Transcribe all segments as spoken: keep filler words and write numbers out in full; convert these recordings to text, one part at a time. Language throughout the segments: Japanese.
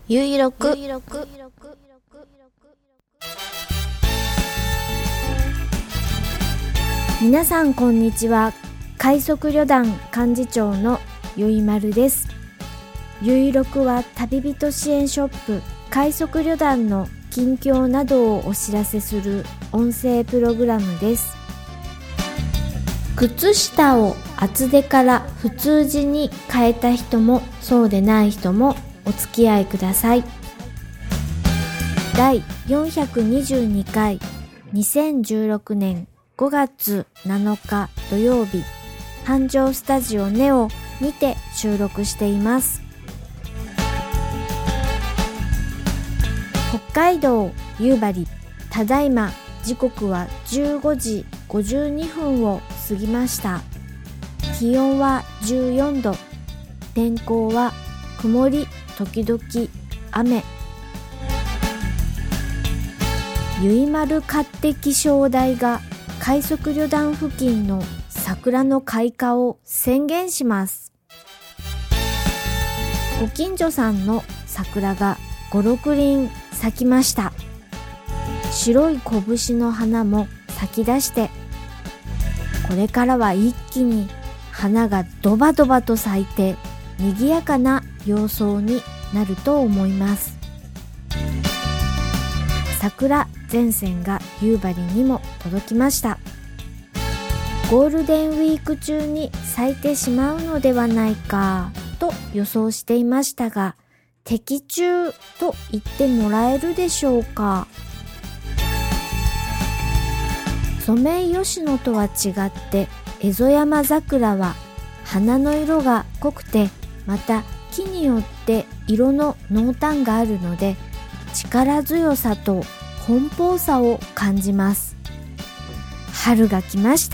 ゆいろく皆さんこんにちは。快速旅団幹事長のゆいまるです。ゆいろくは旅人支援ショップ快速旅団の近況などをお知らせする音声プログラムです。靴下を厚手から普通地に変えた人もそうでない人もお付き合いください。だいよんひゃくにじゅうにかいにせんじゅうろくねんごがつなのか土曜日、繁盛スタジオネオにて収録しています。北海道夕張、ただいま時刻はじゅうごじごじゅうにふんを過ぎました。気温はじゅうよんど、天候は曇り時々雨。ゆいまる勝手気象台が快速旅団付近の桜の開花を宣言します。ご近所さんの桜がご、ろくりん咲きました。白い拳の花も咲き出して、これからは一気に花がドバドバと咲いて賑やかな様相になると思います。桜前線が夕張にも届きました。ゴールデンウィーク中に咲いてしまうのではないかと予想していましたが、的中と言ってもらえるでしょうか。ソメイヨシノとは違ってエゾヤマザクラは花の色が濃くて、また木によって色の濃淡があるので力強さと奔放さを感じます。春が来ました。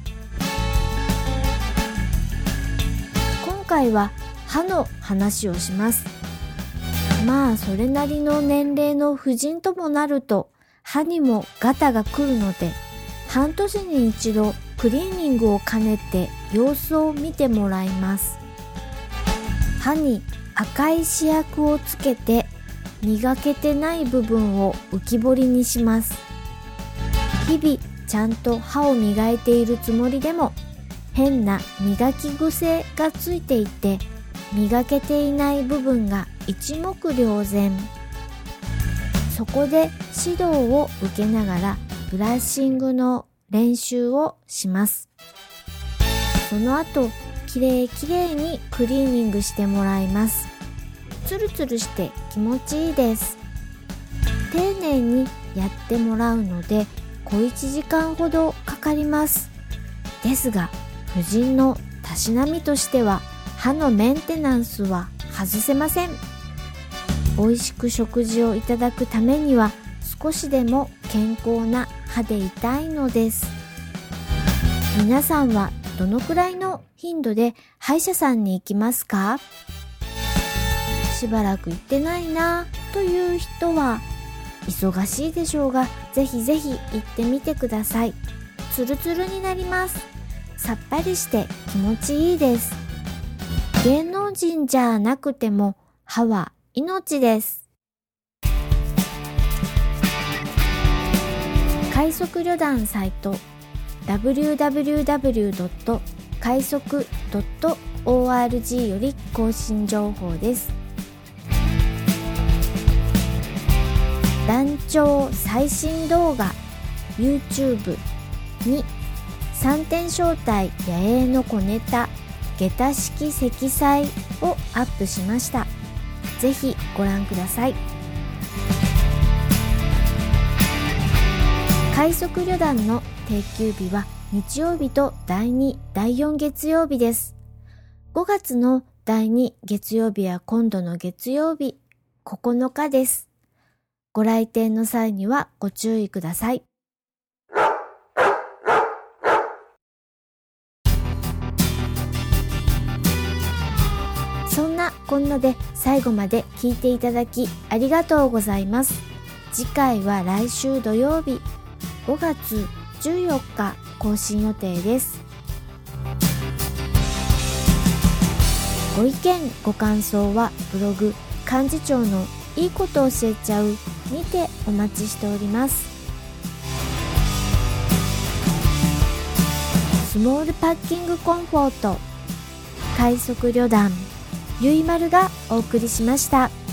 今回は歯の話をします。まあそれなりの年齢の婦人ともなると歯にもガタが来るので、半年に一度クリーニングを兼ねて様子を見てもらいます。歯に赤い試薬をつけて磨けてない部分を浮き彫りにします。日々ちゃんと歯を磨いているつもりでも変な磨き癖がついていて、磨けていない部分が一目瞭然。そこで指導を受けながらブラッシングの練習をします。その後きれいきれいにクリーニングしてもらいます。ツルツルして気持ちいいです。丁寧にやってもらうので小いちじかんほどかかります。ですが婦人のたしなみとしては歯のメンテナンスは外せません。美味しく食事をいただくためには少しでも健康な歯でいたいのです。皆さんはどのくらいの頻度で歯医者さんに行きますか？しばらく行ってないなという人は忙しいでしょうが、ぜひぜひ行ってみてください。ツルツルになります。さっぱりして気持ちいいです。芸能人じゃなくても歯は命です。快速旅団サイト ダブリューダブリューダブリュードット快速ドットオーアールジー より更新情報です。団長最新動画 YouTube にさんてん正体野営の小ネタ下駄式積載をアップしました。ぜひご覧ください。快速旅団の定休日は日曜日とだいに、だいよん月曜日です。ごがつのだいに月曜日は今度の月曜日ここのかです。ご来店の際にはご注意ください。そんなこんなで最後まで聞いていただきありがとうございます。次回は来週土曜日ごがつじゅうよっか更新予定です。ご意見ご感想はブログ幹事長のいいこと教えちゃうにてお待ちしております。スモールパッキングコンフォート快速旅団ゆいまるがお送りしました。